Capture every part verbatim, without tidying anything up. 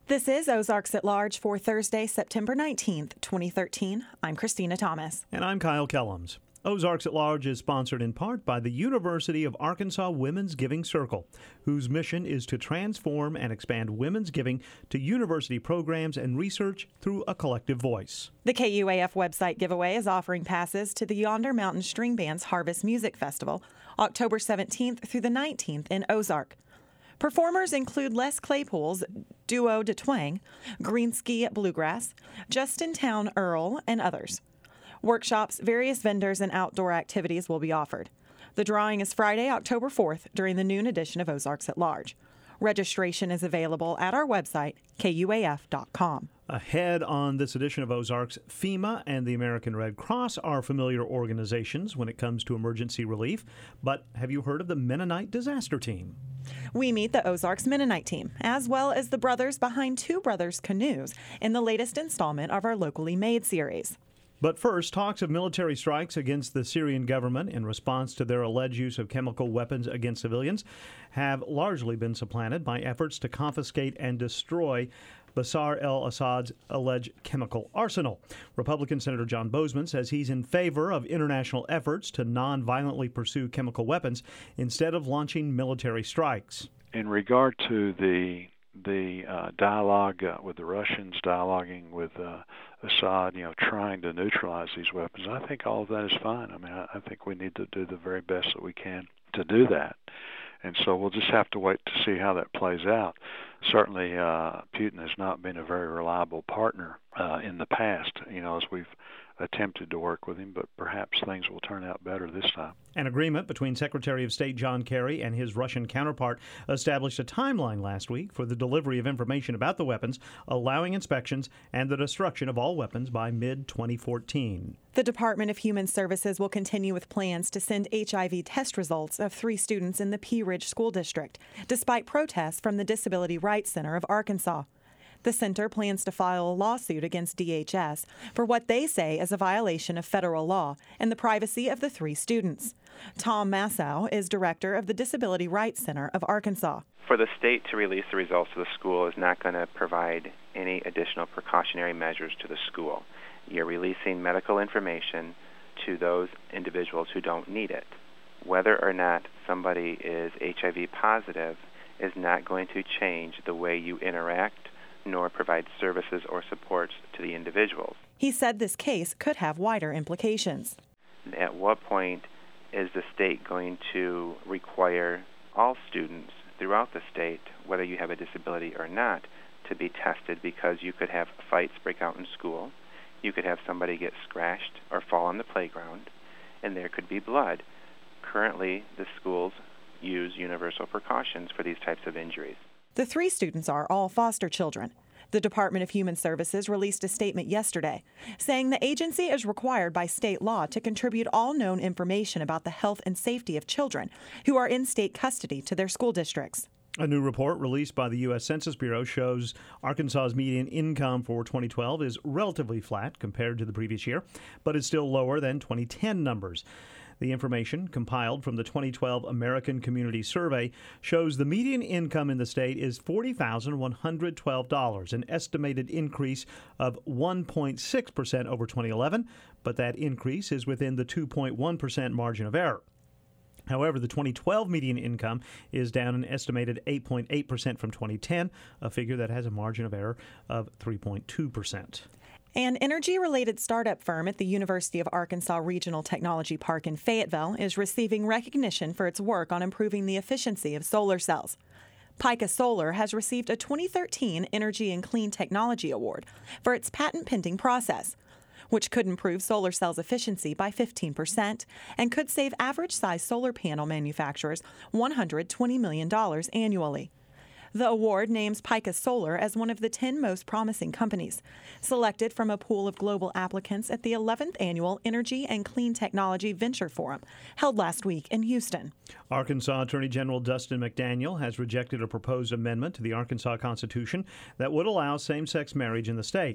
This is Ozarks at Large for Thursday, September nineteenth, twenty thirteen. I'm Christina Thomas. And I'm Kyle Kellums. Ozarks at Large is sponsored in part by the University of Arkansas Women's Giving Circle, whose mission is to transform and expand women's giving to university programs and research through a collective voice. The K U A F website giveaway is offering passes to the Yonder Mountain String Band's Harvest Music Festival, October seventeenth through the nineteenth in Ozark. Performers include Les Claypool's Duo de Twang, Greenski Bluegrass, Justintown Earl, and others. Workshops, various vendors, and outdoor activities will be offered. The drawing is Friday, October fourth, during the noon edition of Ozarks at Large. Registration is available at our website, K U A F dot com. Ahead on this edition of Ozarks, FEMA and the American Red Cross are familiar organizations when it comes to emergency relief. But have you heard of the Mennonite Disaster Team? We meet the Ozarks Mennonite Team, as well as the brothers behind Two Brothers Canoes in the latest installment of our Locally Made series. But first, talks of military strikes against the Syrian government in response to their alleged use of chemical weapons against civilians have largely been supplanted by efforts to confiscate and destroy Bashar al-Assad's alleged chemical arsenal. Republican Senator John Boozman says he's in favor of international efforts to non-violently pursue chemical weapons instead of launching military strikes. In regard to the the uh, dialogue uh, with the Russians, dialoguing with uh, Assad, you know, trying to neutralize these weapons, I think all of that is fine. I mean, I, I think we need to do the very best that we can to do that. And so we'll just have to wait to see how that plays out. Certainly, uh, Putin has not been a very reliable partner uh, in the past, you know, as we've attempted to work with him, but perhaps things will turn out better this time. An agreement between Secretary of State John Kerry and his Russian counterpart established a timeline last week for the delivery of information about the weapons, allowing inspections and the destruction of all weapons by mid twenty fourteen. The Department of Human Services will continue with plans to send H I V test results of three students in the Pea Ridge School District, despite protests from the Disability Rights Center of Arkansas. The center plans to file a lawsuit against D H S for what they say is a violation of federal law and the privacy of the three students. Tom Massow is director of the Disability Rights Center of Arkansas. For the state to release the results of the school is not going to provide any additional precautionary measures to the school. You're releasing medical information to those individuals who don't need it. Whether or not somebody is H I V positive is not going to change the way you interact nor provide services or supports to the individuals. He said this case could have wider implications. At what point is the state going to require all students throughout the state, whether you have a disability or not, to be tested, because you could have fights break out in school, you could have somebody get scratched or fall on the playground, and there could be blood. Currently, the schools use universal precautions for these types of injuries. The three students are all foster children. The Department of Human Services released a statement yesterday saying the agency is required by state law to contribute all known information about the health and safety of children who are in state custody to their school districts. A new report released by the U S Census Bureau shows Arkansas's median income for twenty twelve is relatively flat compared to the previous year, but is still lower than twenty ten numbers. The information, compiled from the twenty twelve American Community Survey, shows the median income in the state is forty thousand one hundred twelve dollars, an estimated increase of one point six percent over twenty eleven, but that increase is within the two point one percent margin of error. However, the twenty twelve median income is down an estimated eight point eight percent from twenty ten, a figure that has a margin of error of three point two percent. An energy-related startup firm at the University of Arkansas Regional Technology Park in Fayetteville is receiving recognition for its work on improving the efficiency of solar cells. Pika Solar has received a twenty thirteen Energy and Clean Technology Award for its patent-pending process, which could improve solar cells' efficiency by fifteen percent and could save average-sized solar panel manufacturers one hundred twenty million dollars annually. The award names Pika Solar as one of the ten most promising companies, selected from a pool of global applicants at the eleventh Annual Energy and Clean Technology Venture Forum, held last week in Houston. Arkansas Attorney General Dustin McDaniel has rejected a proposed amendment to the Arkansas Constitution that would allow same-sex marriage in the state.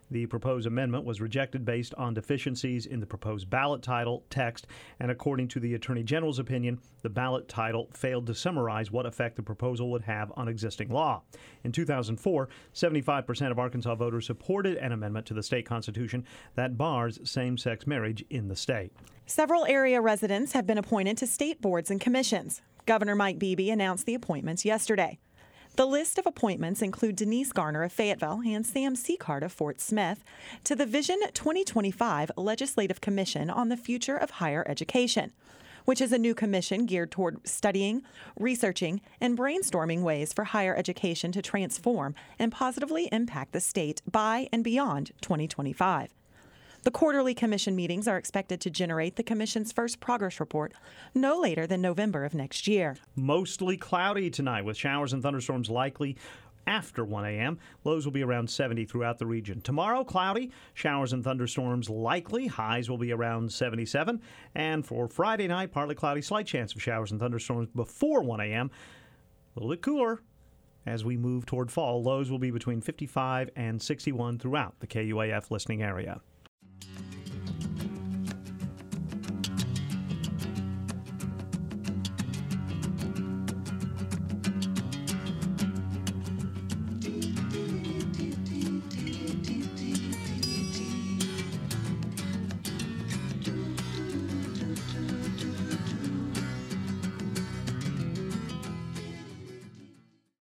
The proposed amendment was rejected based on deficiencies in the proposed ballot title, text, and according to the Attorney General's opinion, the ballot title failed to summarize what effect the proposal would have on existing law. In two thousand four, seventy-five percent of Arkansas voters supported an amendment to the state constitution that bars same-sex marriage in the state. Several area residents have been appointed to state boards and commissions. Governor Mike Beebe announced the appointments yesterday. The list of appointments include Denise Garner of Fayetteville and Sam Seacard of Fort Smith to the Vision twenty twenty-five Legislative Commission on the Future of Higher Education, which is a new commission geared toward studying, researching, and brainstorming ways for higher education to transform and positively impact the state by and beyond twenty twenty-five. The quarterly commission meetings are expected to generate the commission's first progress report no later than November of next year. Mostly cloudy tonight with showers and thunderstorms likely after one a.m. Lows will be around seventy throughout the region. Tomorrow, cloudy, showers and thunderstorms likely. Highs will be around seventy-seven. And for Friday night, partly cloudy, slight chance of showers and thunderstorms before one a.m. A little bit cooler. As we move toward fall, lows will be between fifty-five and sixty-one throughout the K U A F listening area.